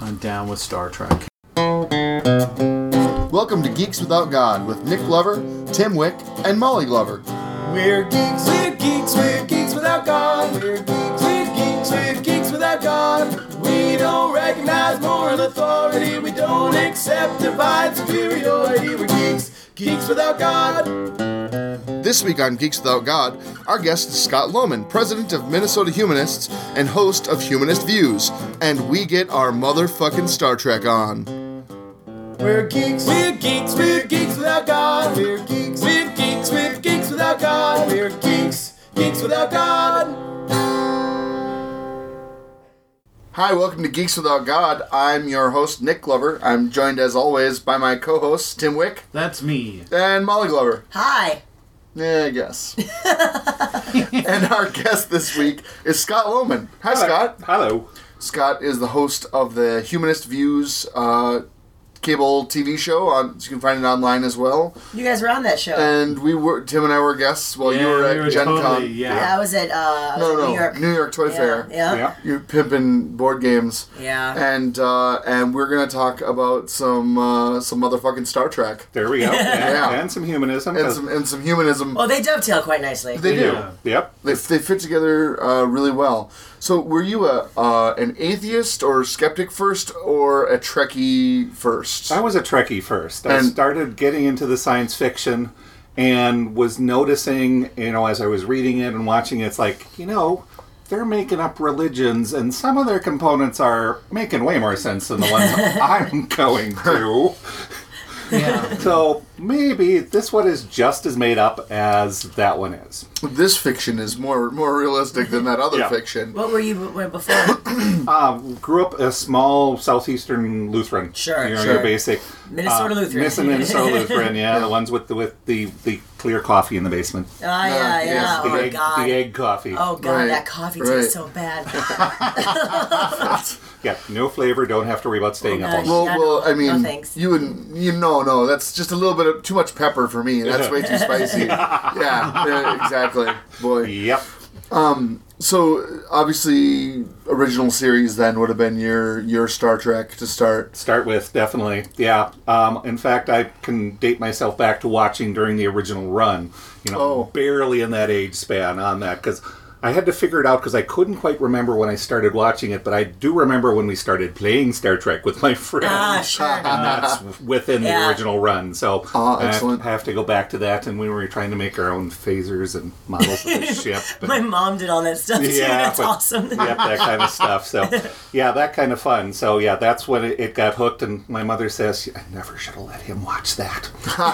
I'm down with Star Trek. Welcome to Geeks Without God with Nick Glover, Tim Wick, and Molly Glover. We're geeks, we're geeks, we're geeks without God. We're geeks, we're geeks, we're geeks without God. We don't recognize moral authority. We don't accept divine superiority. We're geeks, geeks without God. This week on Geeks Without God, our guest is Scott Lohman, president of Minnesota Humanists and host of Humanist Views, and we get our motherfucking Star Trek on. We're geeks, we're geeks, we're geeks without God. We're geeks, we're geeks, we're geeks without God. We're geeks, geeks without God. Hi, welcome to Geeks Without God. I'm your host, Nick Glover. I'm joined, as always, by my co-hosts, Tim Wick. That's me. And Molly Glover. Hi. Yeah, I guess. And our guest this week is Scott Lohman. Hi, Scott. Hello. Scott is the host of the Humanist Views cable TV show. You can find it online as well. You guys were on that show. And Tim and I were guests while you were at Gen Con. Yeah, I was at New York Toy Fair. Yeah. You're pimping board games. Yeah. And we're gonna talk about some motherfucking Star Trek. There we go. Yeah. And some humanism. And some humanism. Oh, they dovetail quite nicely. They do. Yeah. Yep. They fit together really well. So, were you an atheist or skeptic first, or a Trekkie first? I was a Trekkie first. I started getting into the science fiction and was noticing, as I was reading it and watching it, it's like, they're making up religions, and some of their components are making way more sense than the ones I'm going to. Yeah. So maybe this one is just as made up as that one is. This fiction is more realistic than that other fiction. What were you before? Grew up a small southeastern Lutheran. Sure. Your basic Minnesota Lutheran. Minnesota Lutheran, yeah, the ones with the clear coffee in the basement. Oh, yeah. The Oh, egg, God. The egg coffee. Oh, God, Right. that coffee Right. tastes so bad. Yeah, no flavor. Don't have to worry about staying up all gosh. night. Yeah, I mean, no thanks. no, that's just a little bit of too much pepper for me. That's way too spicy. Yeah, exactly. Boy. Yep. So, obviously, original series then would have been your Star Trek to start. Start with, definitely. Yeah. In fact, I can date myself back to watching during the original run. Barely in that age span on that, because I had to figure it out because I couldn't quite remember when I started watching it, but I do remember when we started playing Star Trek with my friends. Sure. And that's within the original run. So excellent. I have to go back to that, and we were trying to make our own phasers and models of the ship. And, My mom did all that stuff, too. That's awesome. Yep, that kind of stuff. So, yeah, that kind of fun. So, yeah, that's when it got hooked, and my mother says, I never should have let him watch that.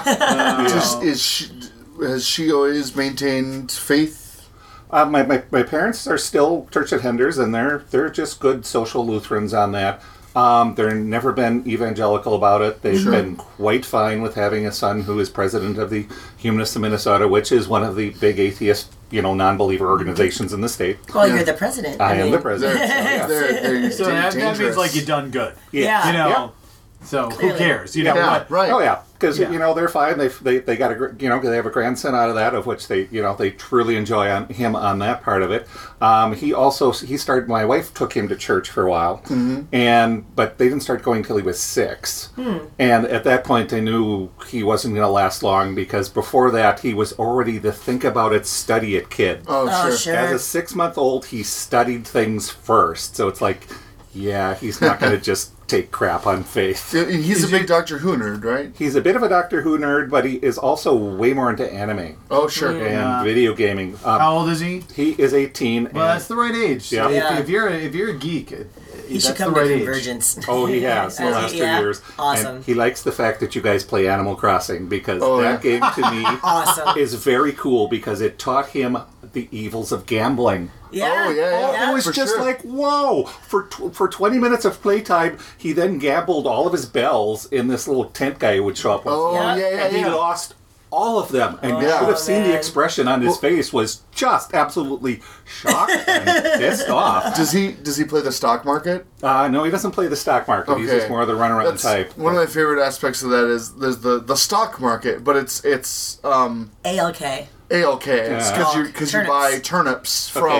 Has she always maintained faith? My parents are still Church of Henders, and they're just good social Lutherans on that. They've never been evangelical about it. They've been quite fine with having a son who is president of the Humanists of Minnesota, which is one of the big atheist, non-believer organizations in the state. Well, you're the president. I am the president. So that means like you've done good. Yeah. So Clearly. who cares? Right. Oh yeah, because Yeah. they're fine. They got they have a grandson out of that, of which they truly enjoy him on that part of it. He started. My wife took him to church for a while, but they didn't start going till he was 6. And at that point, they knew he wasn't going to last long, because before that, he was already the think about it, study it kid. Oh, sure. As a 6-month-old, he studied things first, so it's like, yeah, he's not going to just take crap on faith. He's a big Doctor Who nerd, right? He's a bit of a Doctor Who nerd, but he is also way more into anime Oh, sure. and video gaming. How old is he? He is 18. Well, that's the right age. Yeah. So if you're a geek, He should that's come the to right Convergence. Oh, he has the last 2 years. Awesome. And he likes the fact that you guys play Animal Crossing, because game to me Awesome. is very cool, because it taught him the evils of gambling. Yeah. Oh, yeah. It was For just sure. like, whoa! For 20 minutes of playtime, he then gambled all of his bells in this little tent guy who would show up. Oh, Yeah. And he lost all of them. And you yeah. should have seen the man. expression on his face was just absolutely shocked and pissed off. Does he play the stock market? No, he doesn't play the stock market. He's just more of the runaround That's type. one of my favorite aspects of that is there's the stock market, but it's ALK. ALK. It's because you Turnips. buy turnips from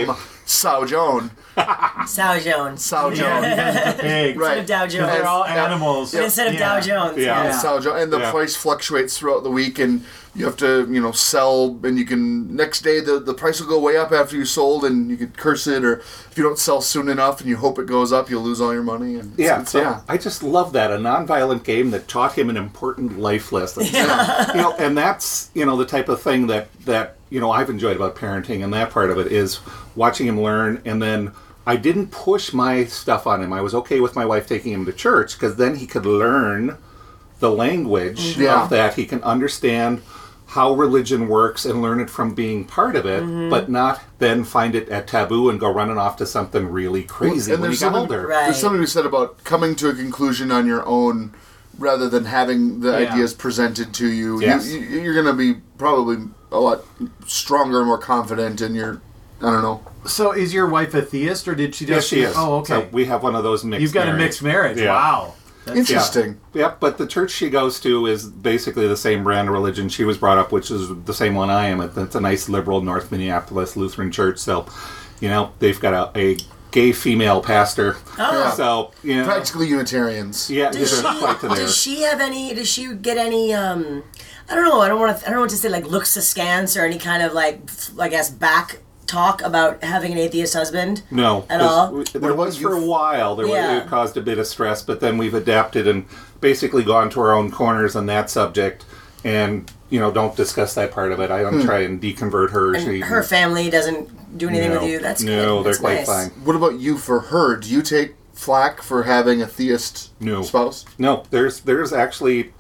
Sow Joan. Sow Jones. Sow Joan. Because it's a pig. Right. Instead of Dow Jones. They're all And- animals. But instead of Dow Jones. Yeah. Yeah. Sow Joan. And the Yeah. price fluctuates throughout the week, and you have to, sell, and you can, next day the price will go way up after you sold, and you could curse it, or if you don't sell soon enough and you hope it goes up, you'll lose all your money. And Yeah, it's, so I just love that, a nonviolent game that taught him an important life lesson. And that's the type of thing that I've enjoyed about parenting, and that part of it is watching him learn. And then I didn't push my stuff on him. I was okay with my wife taking him to church because then he could learn the language Yeah. of that. He can understand how religion works and learn it from being part of it, but not then find it a taboo and go running off to something really crazy And when he there's got something- older. Right. There's something to be said about coming to a conclusion on your own rather than having the Yeah. ideas presented to you. Yes. You're going to be probably a lot stronger and more confident in your, I don't know. So is your wife a theist, or did she Yes, just... she is. Oh, okay. So we have one of those mixed You've got a marriages. mixed marriage. Yeah. Wow. Interesting. Yep, but the church she goes to is basically the same brand of religion she was brought up, which is the same one I am. It's a nice liberal North Minneapolis Lutheran church. So, they've got a gay female pastor. Oh. So, Practically Unitarians. yeah, Does they're quite to there. does she have any? Does she get any? I don't know. I don't want to say like looks askance or any kind of I guess back talk about having an atheist husband. No, At 'cause all? there was for a while. Yeah. It caused a bit of stress, but then we've adapted and basically gone to our own corners on that subject, and don't discuss that part of it. I don't try and deconvert her. And her family doesn't do anything with you. That's good. no, they're That's quite nice. fine. What about you for her? Do you take flack for having a theist No. spouse? No, there's actually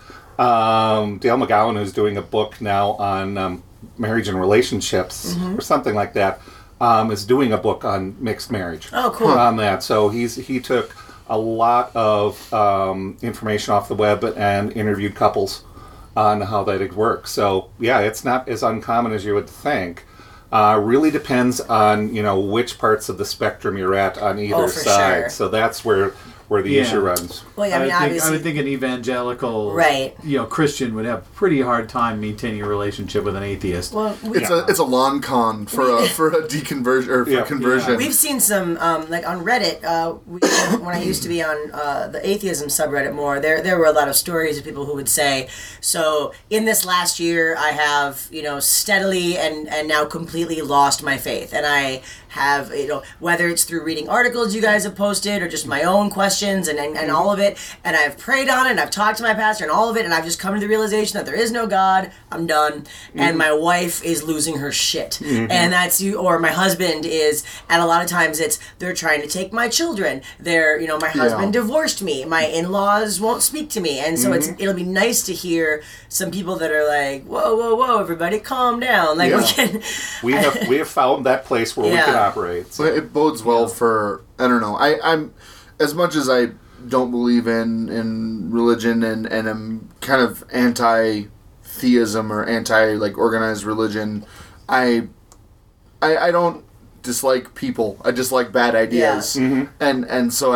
Dale McGowan who's doing a book now on marriage and relationships or something like that. Is doing a book on mixed marriage. Oh, cool. On that, so he took a lot of information off the web and interviewed couples on how that works. So yeah, it's not as uncommon as you would think. Really depends on which parts of the spectrum you're at on either for side. sure. So that's where the Yeah. issue runs. Well, yeah, I mean, I obviously, would think an evangelical, Right. Christian would have a pretty hard time maintaining a relationship with an atheist. well, It's a long con for a deconversion or for Yeah. conversion. we've seen some like on Reddit. When I used to be on the atheism subreddit more, there were a lot of stories of people who would say, "So in this last year, I have steadily and now completely lost my faith, and I have whether it's through reading articles you guys have posted or just my own questions and all of it, and I've prayed on it, and I've talked to my pastor and all of it, and I've just come to the realization that there is no God. I'm done, and my wife is losing her shit, and that's you, or my husband is, and a lot of times they're trying to take my children. My husband divorced me. My in-laws won't speak to me, and so it'll be nice to hear some people that are like, whoa, everybody, calm down. Like we can. We have found that place where we Yeah. can operate. So. But it bodes well for, I don't know, I'm as much as I don't believe in religion and am kind of anti-theism or anti organized religion, I don't dislike people. I dislike bad ideas, and so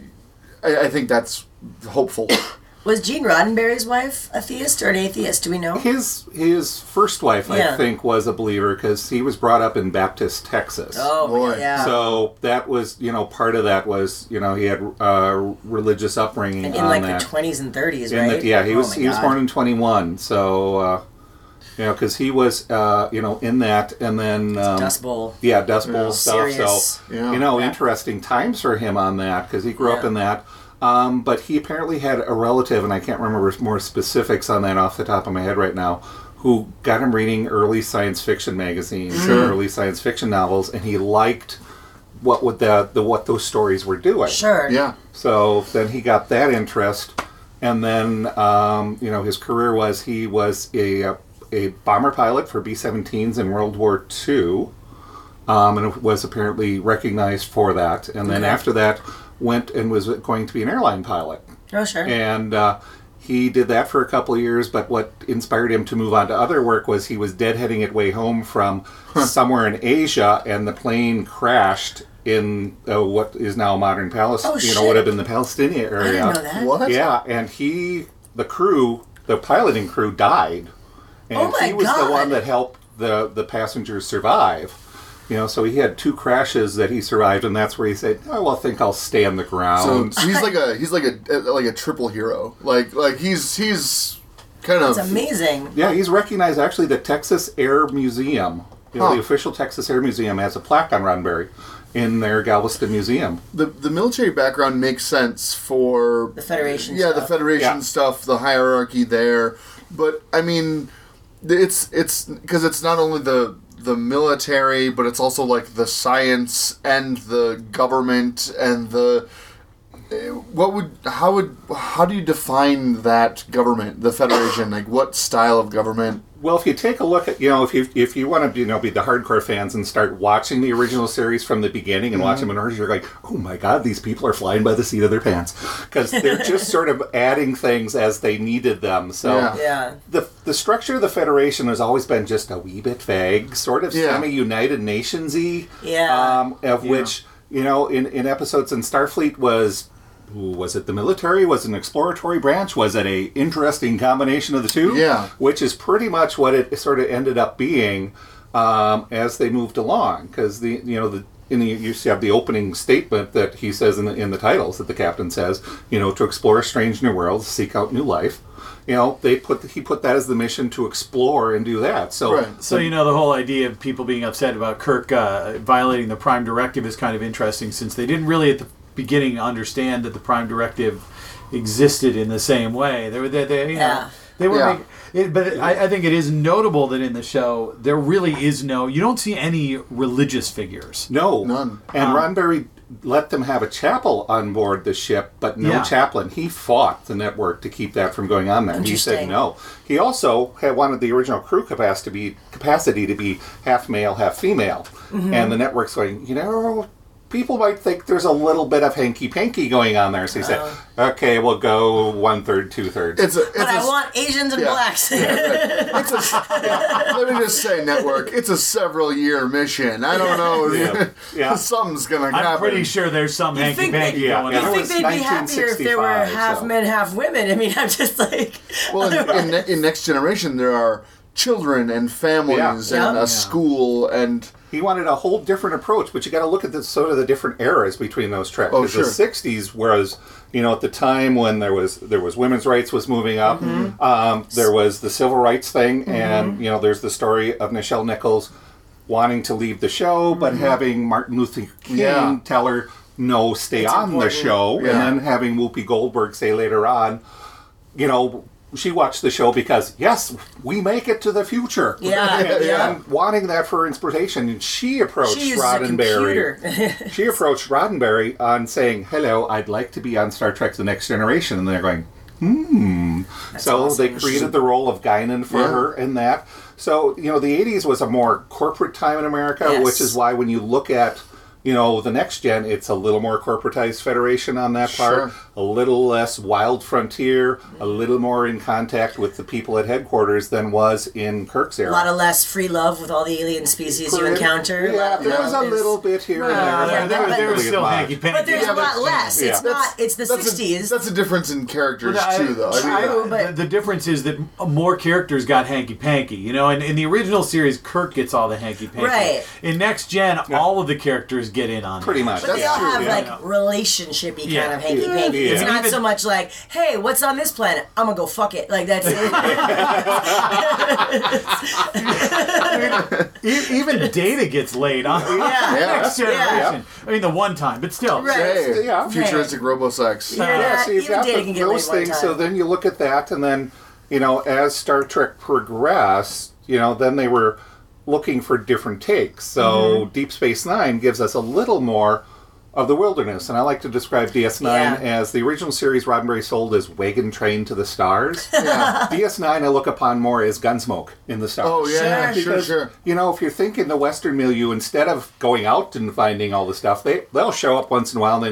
I think that's hopeful. Was Gene Roddenberry's wife a theist or an atheist? Do we know? His first wife, Yeah. I think, was a believer because he was brought up in Baptist Texas. Oh, Boy. yeah. So that was, part of that was, he had religious upbringing And in on like that. the 20s and 30s, In right? the- he Oh was my he was God. born in 21. So because he was in that, and then Dust Bowl. yeah, Dust Bowl stuff. Serious. So Yeah. interesting times for him on that because he grew up Yeah. in that. But he apparently had a relative, and I can't remember more specifics on that off the top of my head right now, who got him reading early science fiction magazines, early science fiction novels, and he liked what those stories were doing. Sure. Yeah. So then he got that interest, and then his career was he was a bomber pilot for B-17s in World War II, and was apparently recognized for that. And then after that, went and was going to be an airline pilot. Oh, sure. And he did that for a couple of years, but what inspired him to move on to other work was he was deadheading it way home from somewhere in Asia, and the plane crashed in what is now modern Palestine, Oh, shit. would have been the Palestinian area. I didn't know that. What? Yeah, and the piloting crew died. And Oh my he was the God. one that helped the passengers survive. So he had 2 crashes that he survived, and that's where he said, "Oh, well, I think I'll stay on the ground." So he's like a triple hero. Like he's kind of It's amazing. Yeah, he's recognized. Actually, the Texas Air Museum, the official Texas Air Museum, has a plaque on Roddenberry in their Galveston Museum. The military background makes sense for The Federation Yeah, stuff. the Federation Yeah. stuff, the hierarchy there. But I mean, it's because it's not only the military, but it's also like the science and the government and the how do you define that government, the Federation? Like, what style of government? Well, if you take a look at, if you want to, be the hardcore fans and start watching the original series from the beginning and watch them in order, you're like, oh my God, these people are flying by the seat of their pants, because they're just sort of adding things as they needed them. So Yeah. the structure of the Federation has always been just a wee bit vague, sort of semi-United Nations-y, which, in episodes in Starfleet was it the military? Was it an exploratory branch? Was it a interesting combination of the two? Yeah. Which is pretty much what it sort of ended up being as they moved along. Because you have the opening statement that he says in the titles that the captain says, to explore a strange new world, seek out new life. He put that as the mission to explore and do that. So, Right. So, the whole idea of people being upset about Kirk violating the Prime Directive is kind of interesting, since they didn't really at the beginning understand that the Prime Directive existed in the same way. They were but I think it is notable that in the show there really is you don't see any religious figures. No. None. And Roddenberry let them have a chapel on board the ship, but no chaplain. He fought the network to keep that from going on there. He said no. He also had wanted the original crew capacity to be half male, half female. Mm-hmm. And the network's going, people might think there's a little bit of hanky-panky going on there. So he said, okay, we'll go 1/3, 2/3. But I want Asians and blacks. Let me just say, network, it's a several-year mission. I don't know. Something's going to happen. I'm pretty sure there's some hanky-panky going on. You think they'd be happier if there were half men, half women? I mean, I'm just like... Well, in Next Generation, there are children and families and a school and... He wanted a whole different approach, but you got to look at the different eras between those tracks. Oh, sure. The '60s was, at the time when there was women's rights was moving up, there was the civil rights thing, and there's the story of Nichelle Nichols wanting to leave the show, but having Martin Luther King tell her, "No, stay on the show," and then having Whoopi Goldberg say later on, she watched the show because, yes, we make it to the future. And wanting that for inspiration. And she approached Roddenberry. She approached Roddenberry on saying, hello, I'd like to be on Star Trek The Next Generation. And they're going, So awesome. They created the role of Guinan for her in that. So, the 80s was a more corporate time in America, which is why when you look at the Next Gen, it's a little more corporatized Federation on that part, a little less wild frontier, a little more in contact with the people at headquarters than was in Kirk's era. A lot of less free love with all the alien species you encounter. Yeah, there was a little bit here and there. There was still hanky-panky. But there's a lot less. It's not. It's the 60s. That's a difference in characters too, though. The difference is that more characters got hanky-panky. And in the original series, Kirk gets all the hanky-panky. Right. In Next Gen, all of the characters get in on pretty much. But they all have relationshipy kind of hanky-panky. It's not so much like, hey, what's on this planet? I'm gonna go fuck it. Like that's even Data gets laid on Next Generation. I mean, the one time, but still. Right. Futuristic robosex. So you've got those things. So then you look at that, and then as Star Trek progressed, then they were looking for different takes. So Deep Space Nine gives us a little more of the wilderness, and I like to describe DS9 as the original series Roddenberry sold as Wagon Train to the Stars. DS9 I look upon more as Gunsmoke in the stars. Oh yeah, sure. If you're thinking the Western milieu, instead of going out and finding all the stuff, they'll show up once in a while and then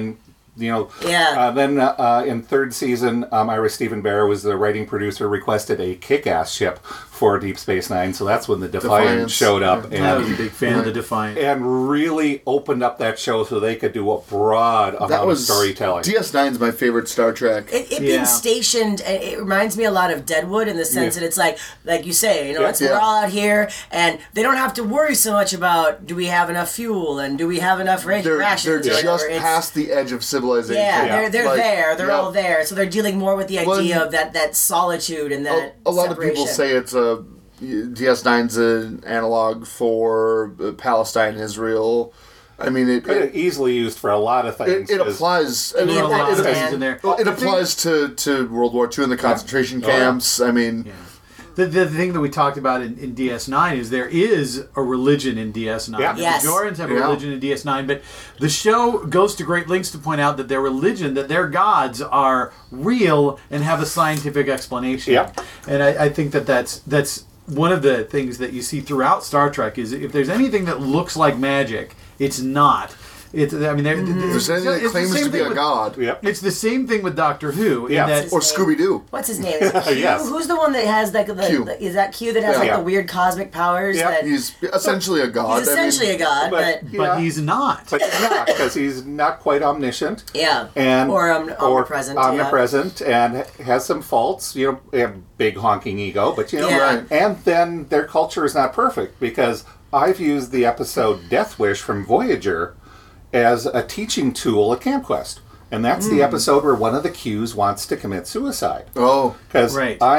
Yeah. Then in third season, Ira Stephen Bear was the writing producer, requested a kick-ass ship for Deep Space Nine, so that's when the Defiant showed up. I was a big fan of the Defiant. And really opened up that show so they could do a broad amount of storytelling. DS9's my favorite Star Trek. It being stationed, it reminds me a lot of Deadwood in the sense that it's like you say, we're all out here, and they don't have to worry so much about do we have enough fuel and do we have enough rations. They're just past the edge of civilization. Yeah, they're there. They're all there. So they're dealing more with the idea of that solitude and that a lot separation. of people say it's DS9's an analog for Palestine, Israel. I mean, it easily used for a lot of things. It applies. I mean, a lot of things in there. It applies to World War II and the concentration camps. I mean. Yeah. The thing that we talked about in DS9 is there is a religion in DS9. Yeah. Yes. The Bajorans have a religion in DS9, but the show goes to great lengths to point out that their religion, that their gods are real and have a scientific explanation. Yeah. And I think that's one of the things that you see throughout Star Trek is if there's anything that looks like magic, it's not. There's anything that claims to be a god. Yep. It's the same thing with Doctor Who. Yeah. Or Scooby-Doo. What's his name? Is it Q? Yes. Who's the one that has Q. Is that Q that has the weird cosmic powers? Yeah. That, He's essentially a god. he's essentially a god, but But he's not. But he's not, because he's not quite omniscient. or omnipresent. Omnipresent and has some faults. They have big honking ego, but Right. And then their culture is not perfect, because I've used the episode Death Wish from Voyager as a teaching tool at Camp Quest. And that's the episode where one of the Qs wants to commit suicide. Oh. Because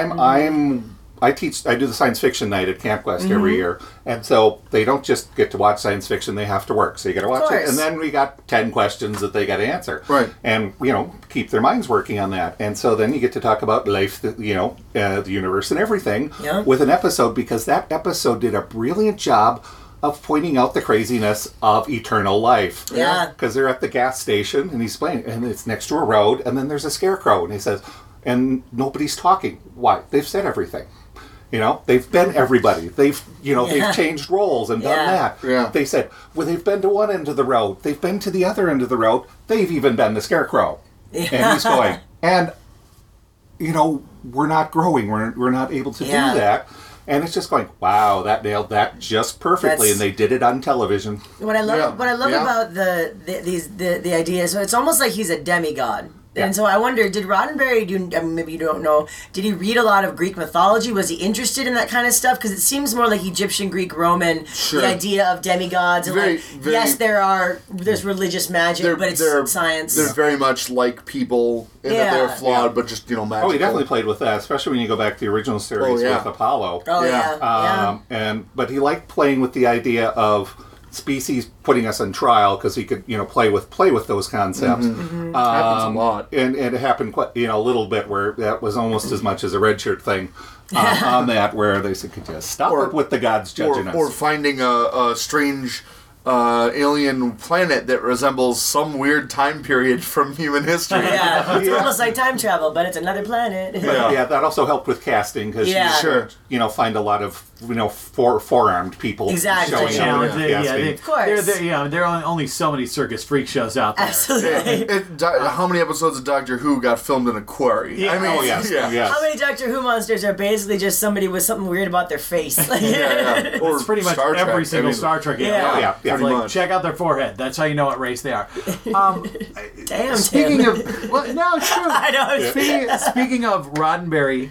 I do the science fiction night at Camp Quest every year, and so they don't just get to watch science fiction, they have to work. So you got to watch it, and then we got 10 questions that they got to answer. Right. And, keep their minds working on that. And so then you get to talk about life, the universe and everything with an episode, because that episode did a brilliant job of pointing out the craziness of eternal life. Yeah. Because they're at the gas station, and he's playing, and it's next to a road, and then there's a scarecrow, and he says, and nobody's talking. Why? They've said everything. They've been everybody. They've changed roles and done that. Yeah. They said, well, they've been to one end of the road. They've been to the other end of the road. They've even been the scarecrow. Yeah. And he's going, and, we're not growing. We're not able to do that. And it's just going, wow, that nailed that just perfectly, and they did it on television. What I love about the idea, so it's almost like he's a demigod. Yeah. And so I wonder, did Roddenberry maybe you don't know, did he read a lot of Greek mythology? Was he interested in that kind of stuff? Because it seems more like Egyptian, Greek, Roman, the idea of demigods. And yes, there's religious magic, but it's science. They're very much like people in that they're flawed, but just, magical. Oh, he definitely played with that, especially when you go back to the original series with Apollo. Oh, yeah. But he liked playing with the idea of species putting us on trial, because he could play with those concepts. Happens a lot, and it happened quite a little bit where that was almost as much as a red shirt thing on that, where they said, could you stop it with the gods judging us, or finding a strange alien planet that resembles some weird time period from human history. It's almost like time travel, but it's another planet. Yeah, that also helped with casting, because you find a lot of four-armed people showing up. Of course. There are only so many circus freak shows out there. Absolutely. How many episodes of Doctor Who got filmed in a quarry? Yeah. I mean, yes. How many Doctor Who monsters are basically just somebody with something weird about their face? Or it's pretty much Star Trek. every single Star Trek. Yeah. It's like, check out their forehead. That's how you know what race they are. Damn, speaking Tim. of, well, no, it's true. I know. Speaking of Roddenberry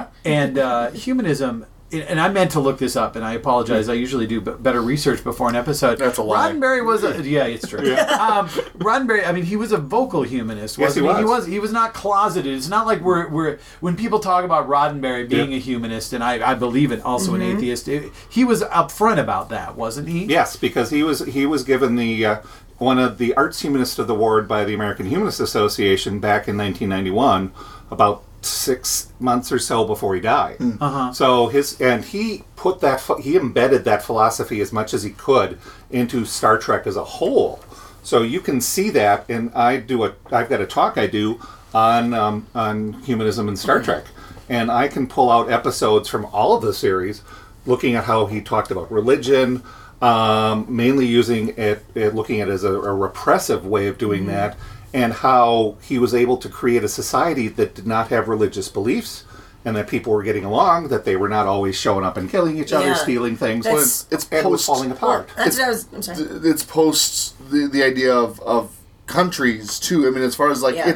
and humanism, and I meant to look this up, and I apologize. I usually do better research before an episode. That's a lie. Roddenberry was it's true. Roddenberry, I mean, he was a vocal humanist, wasn't he? He was not closeted. It's not like we're when people talk about Roddenberry being a humanist, and I believe it, also an atheist. He was upfront about that, wasn't he? Yes, because he was given the one of the Arts Humanist of the Award by the American Humanist Association back in 1991, about 6 months or so before he died. So he embedded that philosophy as much as he could into Star Trek as a whole. So you can see that, and I've got a talk I do on humanism in Star Trek, and I can pull out episodes from all of the series, looking at how he talked about religion, mainly using it, looking at it as a repressive way of doing that. and how he was able to create a society that did not have religious beliefs, and that people were getting along, that they were not always showing up and killing each other, stealing things. It's and it was falling apart. That's what I was. I'm sorry. It's post the idea of countries too. I mean, as far as like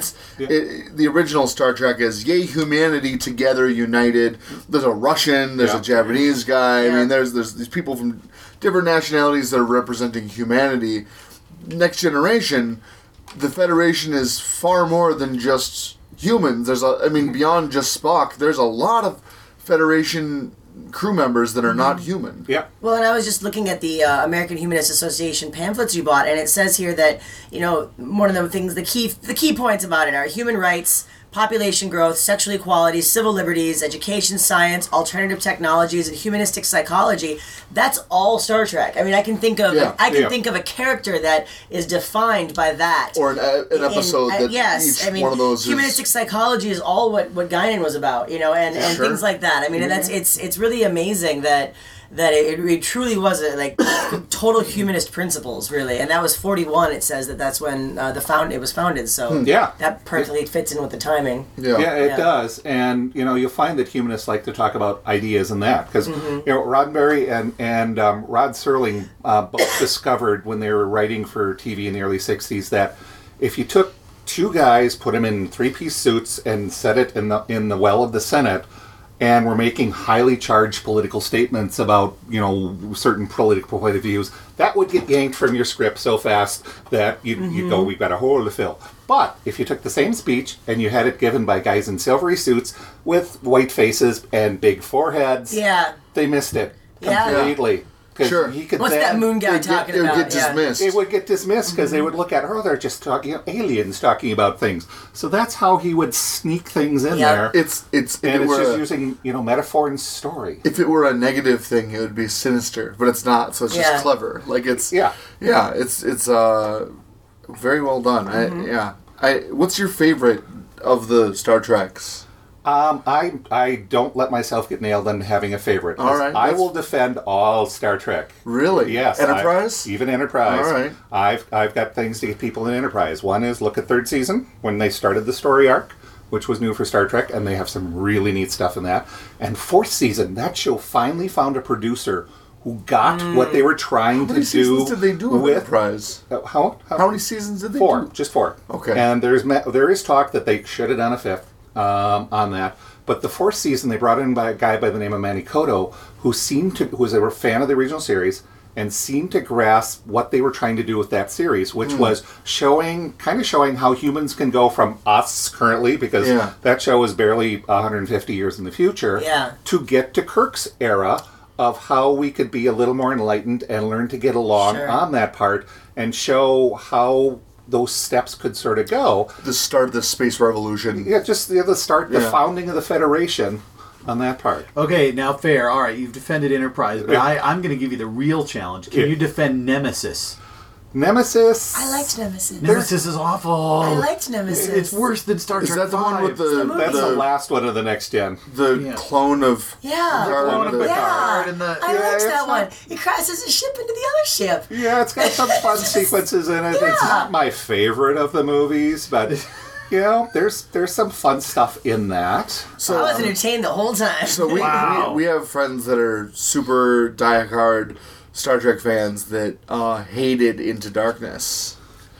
the original Star Trek is yay humanity together united. There's a Russian, there's a Japanese guy. I mean, there's these people from different nationalities that are representing humanity. Next Generation, the Federation is far more than just humans. Beyond just Spock, there's a lot of Federation crew members that are not human. Yeah. Well, and I was just looking at the American Humanist Association pamphlets you bought, and it says here that, one of the things, the key points about it are human rights, population growth, sexual equality, civil liberties, education, science, alternative technologies, and humanistic psychology. That's all Star Trek. I mean, I can think of think of a character that is defined by that, or an episode that one of those. Humanistic psychology is all what Guinan was about, and things like that. I mean, and it's really amazing that it truly was total humanist principles, really, and that was 41. It says that's when it was founded. So that perfectly fits in with the timing. Yeah, it does, and you'll find that humanists like to talk about ideas and that because Roddenberry and Rod Serling both discovered when they were writing for TV in the early '60s that if you took two guys, put them in 3-piece suits, and set it in the well of the Senate, and we're making highly charged political statements about, certain political point of views, that would get yanked from your script so fast that you'd go, we've got a hole to fill. But if you took the same speech and you had it given by guys in silvery suits with white faces and big foreheads, they missed it completely. Sure. What's that moon guy talking about? It would get dismissed. It would get dismissed because they would look at, they're just talking, aliens talking about things. So that's how he would sneak things in there. It's just using, metaphor and story. If it were a negative thing, it would be sinister, but it's not. So it's just clever. Like it's it's very well done. What's your favorite of the Star Treks? I don't let myself get nailed on having a favorite. All right. I will defend all Star Trek. Really? Yes. Enterprise? Even Enterprise. All right. I've got things to get people in Enterprise. One is look at third season when they started the story arc, which was new for Star Trek, and they have some really neat stuff in that. And fourth season, that show finally found a producer who got what they were trying to do. How many seasons did they do with Enterprise? How many seasons did they do? Just 4. Okay. And there is talk that they should have done a fifth. On that, but the fourth season they brought in by a guy by the name of Manny Coto, who was a fan of the original series and seemed to grasp what they were trying to do with that series, which was showing how humans can go from us currently, because that show is barely 150 years in the future, to get to Kirk's era of how we could be a little more enlightened and learn to get along on that part and show how those steps could sort of go. The start of the space revolution. Yeah, just the start, the founding of the Federation on that part. Okay, now fair. All right, you've defended Enterprise, but I'm going to give you the real challenge. Can you defend Nemesis? Nemesis. I liked Nemesis. Nemesis is awful. I liked Nemesis. It's worse than Star Trek. Is that the one with That's the last one of the Next Gen. The clone of Picard. I liked that one. He crashes his ship into the other ship. Yeah, it's got some fun sequences in it. Yeah. It's not my favorite of the movies, but there's some fun stuff in that. So I was entertained the whole time. So we have friends that are super diehard Star Trek fans that hated Into Darkness.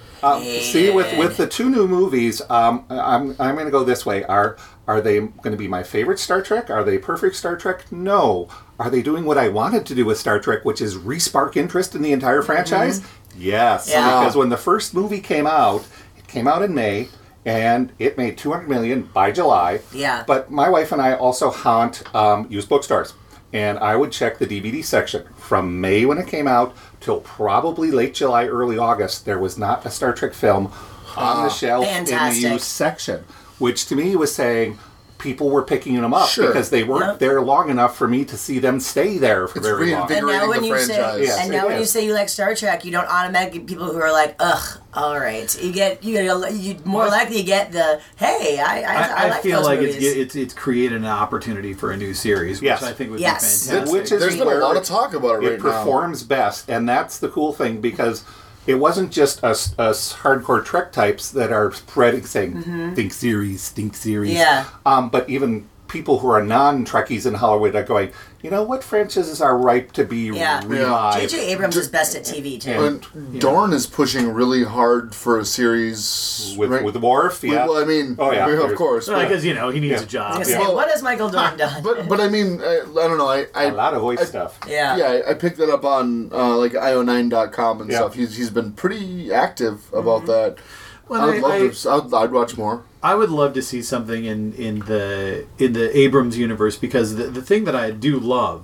See, with the two new movies, I'm going to go this way. Are they going to be my favorite Star Trek? Are they perfect Star Trek? No. Are they doing what I wanted to do with Star Trek, which is re-spark interest in the entire franchise? Yes. Yeah. Because when the first movie came out, it came out in May, and it made $200 million by July. Yeah. But my wife and I also haunt used bookstores. And I would check the DVD section from May when it came out till probably late July, early August. There was not a Star Trek film on the shelf in the used section, which to me was saying people were picking them up because they weren't there long enough for me to see them stay there for very long. And now when you say you like Star Trek, you don't automatically get people who are like, ugh, all right. You more likely get the, hey, I like feel those like movies. it's created an opportunity for a new series, which I think would be fantastic. There's been a lot of talk about it right now. It performs best, and that's the cool thing because it wasn't just us hardcore Trek types that are spreading, saying, think series. Yeah. But even people who are non-Trekkies in Hollywood are going, you know, what franchises are ripe to be revived? J.J. Abrams is best at TV, too. And Dorn is pushing really hard for a series... With Worf, yeah. Well, I mean, of course. Because, he needs a job. What has Michael Dorn done? But I mean, I don't know. A lot of voice stuff. Yeah. Yeah, I picked that up on io9.com and stuff. He's been pretty active about that. Well, I'd watch more. I would love to see something in the Abrams universe, because the thing that I do love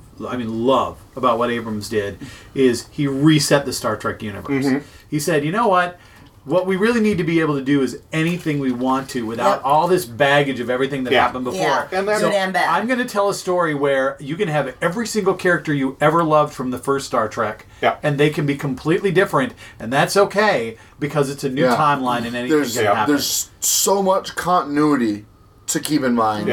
about what Abrams did is he reset the Star Trek universe. He said, you know what we really need to be able to do is anything we want to without all this baggage of everything that happened before. Yeah. And good and bad. I'm going to tell a story where you can have every single character you ever loved from the first Star Trek, and they can be completely different, and that's okay because it's a new timeline and anything can happen. There's so much continuity to keep in mind,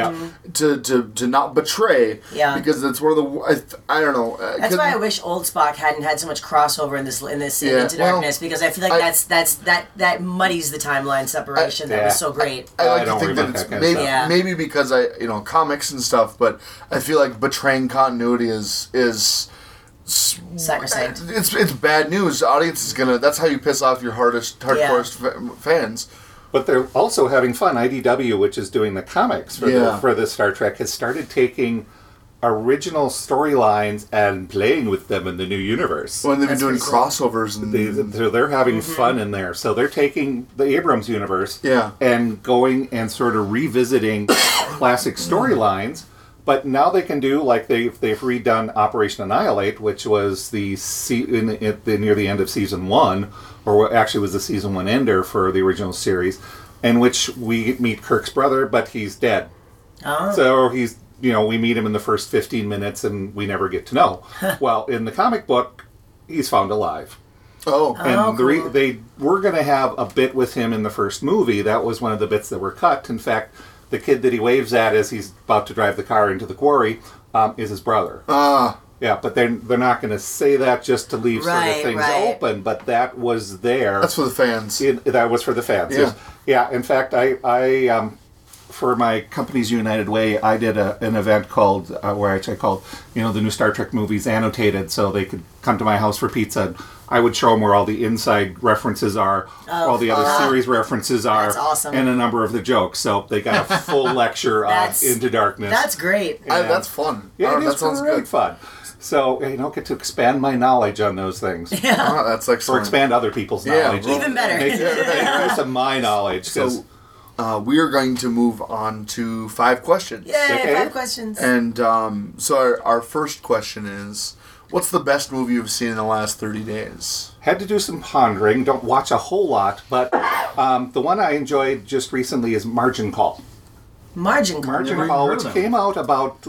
to not betray, because that's one of the I don't know. That's why I wish old Spock hadn't had so much crossover in this Into Darkness, because I feel like that muddies the timeline separation that was so great. I like to think that it's maybe because comics and stuff, but I feel like betraying continuity is sacrosanct. It's bad news. The audience is gonna. That's how you piss off your hardcore fans. But they're also having fun. IDW, which is doing the comics for the Star Trek, has started taking original storylines and playing with them in the new universe. Well, they've been doing crossovers. So they're having fun in there. So they're taking the Abrams universe and going and sort of revisiting classic storylines. But now they can do, like they've redone Operation Annihilate, which was near the end of season 1, or actually was the season 1 ender for the original series, in which we meet Kirk's brother, but he's dead. Oh. So he's, we meet him in the first 15 minutes and we never get to know. Well, in the comic book, he's found alive. Oh. And cool. They were going to have a bit with him in the first movie. That was one of the bits that were cut. In fact, the kid that he waves at as he's about to drive the car into the quarry is his brother. Yeah, but they're not going to say that just to leave sort of things open, but that was there. That's for the fans. That was for the fans. Yeah. Yeah, in fact, I for my company's United Way, I did an event called, which I called, the new Star Trek movies annotated, so they could come to my house for pizza. I would show them where all the inside references are, all the other series references are, that's awesome. And a number of the jokes. So they got a full lecture of Into Darkness. That's great. That's fun. Yeah, that sounds great fun. So, get to expand my knowledge on those things. Yeah. That's excellent. Or expand other people's knowledge. Even better. Make use of my knowledge. So, we are going to move on to 5 questions. Yay, 5 questions. And so our first question is, what's the best movie you've seen in the last 30 days? Had to do some pondering. Don't watch a whole lot, but the one I enjoyed just recently is Margin Call. Margin Call, which came out about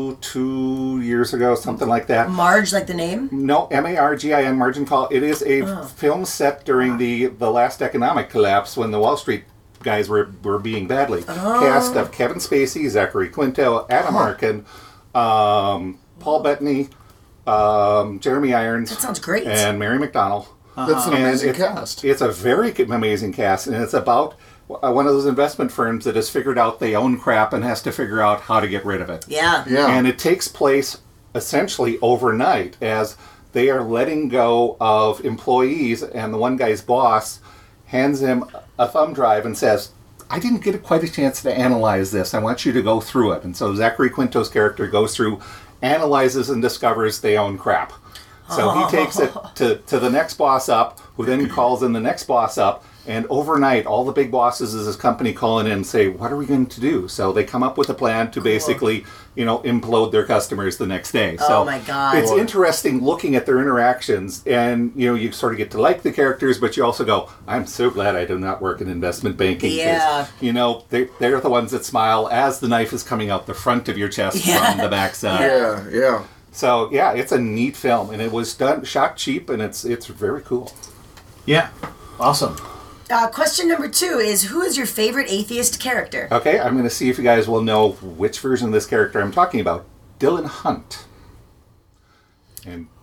2 years ago, something like that. Marge, like the name? No, Margin, Margin Call. It is a film set during the last economic collapse when the Wall Street guys were being badly. Cast of Kevin Spacey, Zachary Quinto, Adam Arkin, Paul Bettany, Jeremy Irons. That sounds great. And Mary McDonnell. That's an amazing cast. It's a very amazing cast, and it's about one of those investment firms that has figured out they own crap and has to figure out how to get rid of it. Yeah. And it takes place essentially overnight as they are letting go of employees, and the one guy's boss hands him a thumb drive and says, I didn't get quite a chance to analyze this. I want you to go through it. And so Zachary Quinto's character goes through, analyzes, and discovers they own crap. So he takes it to the next boss up, who then calls in the next boss up, and overnight, all the big bosses of this company call in and say, what are we going to do? So they come up with a plan to basically, implode their customers the next day. So my God. It's interesting looking at their interactions, and, you sort of get to like the characters, but you also go, I'm so glad I do not work in investment banking. Yeah. They're the ones that smile as the knife is coming out the front of your chest from the backside. Yeah. So, it's a neat film, and it was shot cheap, and it's very cool. Yeah. Awesome. Question number 2 is, who is your favorite atheist character? Okay, I'm going to see if you guys will know which version of this character I'm talking about. Dylan Hunt. And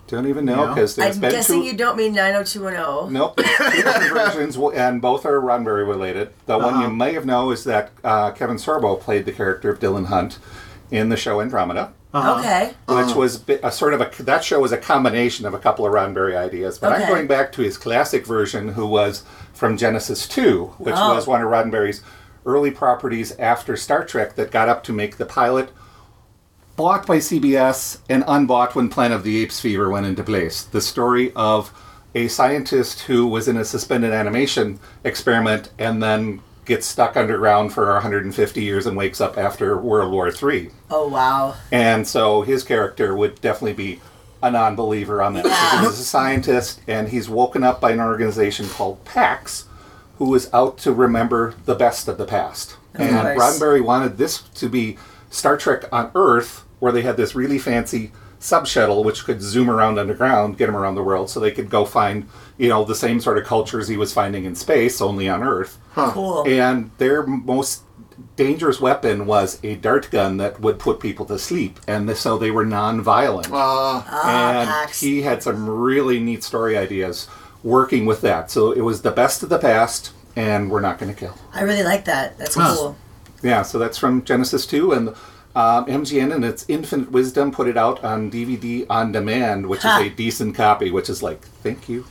Don't even know because there's I'm been guessing two. you don't mean 90210. Nope, two different versions, and both are Roddenberry related. The one you may have known is that Kevin Sorbo played the character of Dylan Hunt in the show Andromeda. Okay. Which was that show was a combination of a couple of Roddenberry ideas. But I'm going back to his classic version, who was from Genesis 2, which was one of Roddenberry's early properties after Star Trek that got up to make the pilot, bought by CBS and unbought when Planet of the Apes fever went into place. The story of a scientist who was in a suspended animation experiment and then gets stuck underground for 150 years and wakes up after World War III. Oh, wow. And so his character would definitely be a non-believer on that. Because he's a scientist, and he's woken up by an organization called PAX, who is out to remember the best of the past. And Roddenberry wanted this to be Star Trek on Earth, where they had this really fancy sub-shuttle which could zoom around underground, get him around the world, so they could go find, the same sort of cultures he was finding in space, only on Earth. Cool. And their most dangerous weapon was a dart gun that would put people to sleep, and so they were non-violent. And Pax. he had some really neat story ideas working with that. So it was the best of the past, and we're not going to kill. I really like that. That's cool. Yeah, so that's from Genesis 2, and MGN and its Infinite Wisdom put it out on DVD on demand, which is a decent copy, which is like, thank you.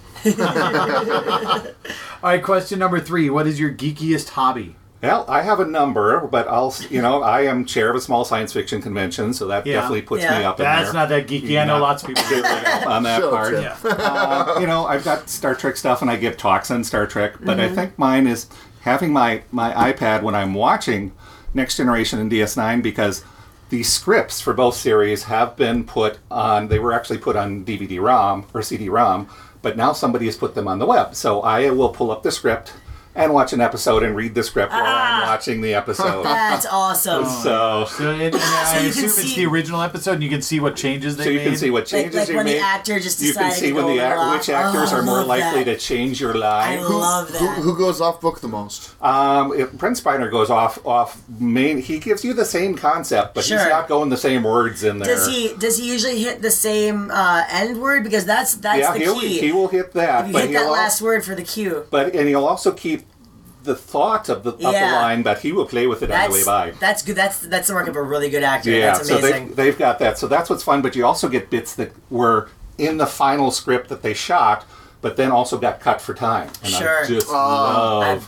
All right, question number 3. What is your geekiest hobby? Well, I have a number, but I am chair of a small science fiction convention, so that definitely puts me up in there. That's not that geeky. I know lots of people do on that part. Yeah. I've got Star Trek stuff, and I give talks on Star Trek, but I think mine is having my iPad when I'm watching Next Generation and DS9, because the scripts for both series have been put on, they were actually put on DVD-ROM or CD-ROM, but now somebody has put them on the web. So I will pull up the script and watch an episode and read the script while I'm watching the episode. That's awesome. So I you assume can it's see- the original episode, and you can see what changes they you made. can see what changes like they when made. the actor just You can decided see to when go over which actors I are more love likely that. to change your I line. love that. Who goes off book the most? Brent Spiner goes off main. He gives you the same concept, but he's not going the same words in there. Does he usually hit the same end word? Because that's the key. He will hit that. If you but hit that last word for the cue. And he'll also keep the thought of the line, but he will play with it on the way by. That's good. That's the work of a really good actor. Yeah, That's amazing. so they've got that. So that's what's fun, but you also get bits that were in the final script that they shot, but then also got cut for time. And I just love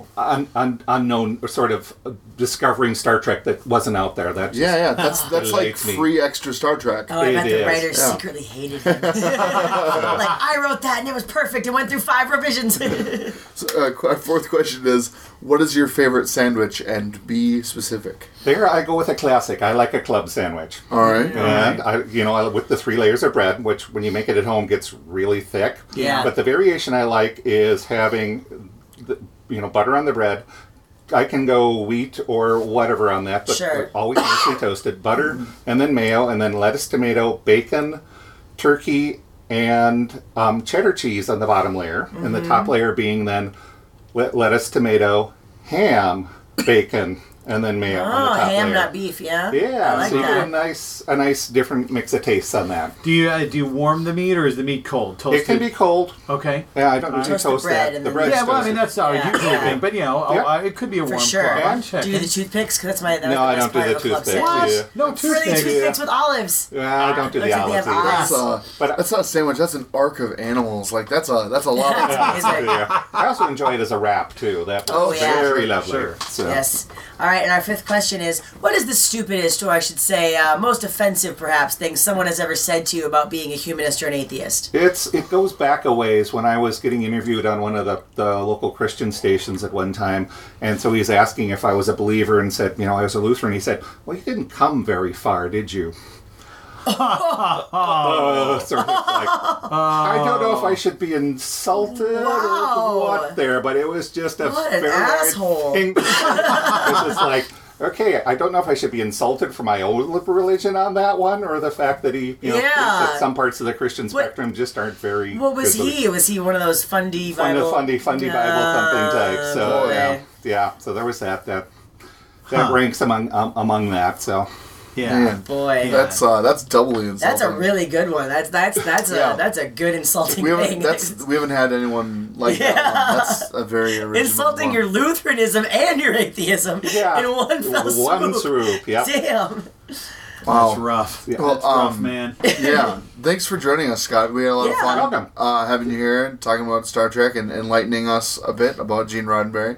unknown sort of discovering Star Trek that wasn't out there. That just that's like free extra Star Trek. Oh, I bet the is. writers secretly hated him. Like, I wrote that and it was perfect. It went through 5 revisions. So, our fourth question is, what is your favorite sandwich, and be specific? There I go with a classic. I like a club sandwich. All right. And I with the 3 layers of bread, which when you make it at home gets really thick. Yeah. But the variation I like is having butter on the bread. I can go wheat or whatever on that, but always nicely toasted. Butter, and then mayo, and then lettuce, tomato, bacon, turkey, and cheddar cheese on the bottom layer. And the top layer being then lettuce, tomato, ham, bacon, and then mayo on the top ham, layer. not beef, yeah? Yeah, I like so you that. get a nice different mix of tastes on that. Do you warm the meat, or is the meat cold? Toasted? It can be cold. Okay. Yeah, I don't usually Toast the toast bread that. and The then- bread's Yeah, well, I mean, toasted. that's how Yeah. I usually think, but it could be a For warm sure. club. I'm Do you do the checking. toothpicks? Because that's No, I don't do the best part of a club toothpicks. sandwich. Yeah. No Really, toothpicks. toothpicks with olives. Yeah, I don't do the Looks like they olives have either. olives. That's not a sandwich. That's an arc of animals. Like that's a lot. That's amazing. Yeah. I also enjoy it as a wrap too. That was very lovely. Sure. So. Yes. All right, and our 5th question is, what is the stupidest, or I should say, most offensive, perhaps, thing someone has ever said to you about being a humanist or an atheist? It goes back a ways when I was getting interviewed on one of the local Christian stations at one time, and so he's asking if I was a believer and said, I was a Lutheran. He said, well, you didn't come very far, did you? Sort of like, I don't know if I should be insulted or what there, but it was just a What an very asshole. It was just like, okay, I don't know if I should be insulted for my own religion on that one, or the fact that he, thinks that some parts of the Christian spectrum just aren't very. What was good he? Was he one of those fundy Bible? Fundy Bible thumping types. So boy. yeah. So there was that ranks among that. So. Yeah, Man, boy, that's doubly insulting. that's a really good one. That's a good insulting thing. We haven't had anyone like that one. That's a very original insulting one. your Lutheranism and your atheism in one fell swoop. One swoop. Yep. Damn. Wow. That's rough. Well, That's rough, man. Yeah. Thanks for joining us, Scott. We had a lot of fun welcome. having you here and talking about Star Trek and enlightening us a bit about Gene Roddenberry.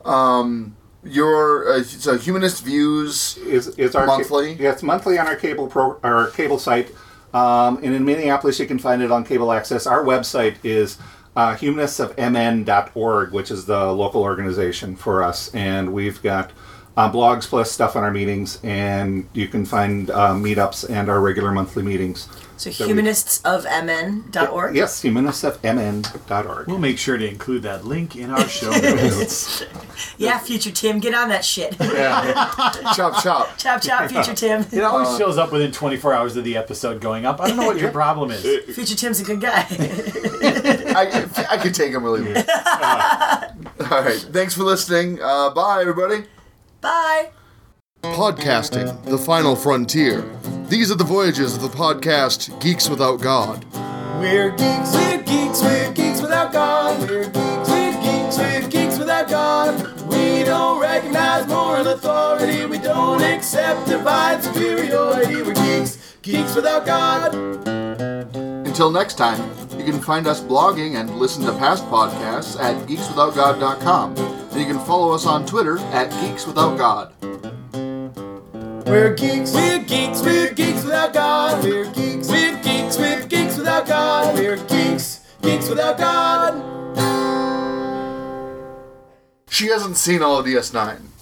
Your so Humanist Views is our monthly. It's monthly on our cable site. And in Minneapolis, you can find it on cable access. Our website is humanistofmn.org, which is the local organization for us. And we've got blogs plus stuff on our meetings, and you can find meetups and our regular monthly meetings. So humanistofmn.org? Yes, humanistofmn.org. We'll make sure to include that link in our show notes. Yeah, future Tim, get on that shit. Yeah. Chop, chop. Chop, chop, future Tim. It always shows up within 24 hours of the episode going up. I don't know what your problem is. Future Tim's a good guy. I could take him really well. All right. Thanks for listening. Bye, everybody. Bye. Podcasting, the final frontier. These are the voyages of the podcast Geeks Without God. We're geeks, we're geeks, we're geeks without God. We're geeks, we're geeks, we're geeks without God. We don't recognize moral authority. We don't accept divine superiority. We're geeks, geeks without God. Until next time, you can find us blogging and listen to past podcasts at geekswithoutgod.com. And you can follow us on Twitter at geekswithoutgod. We're geeks, we're geeks, we're geeks without God. We're geeks, we're geeks, we're geeks without God. We're geeks, geeks without God. She hasn't seen all of DS9.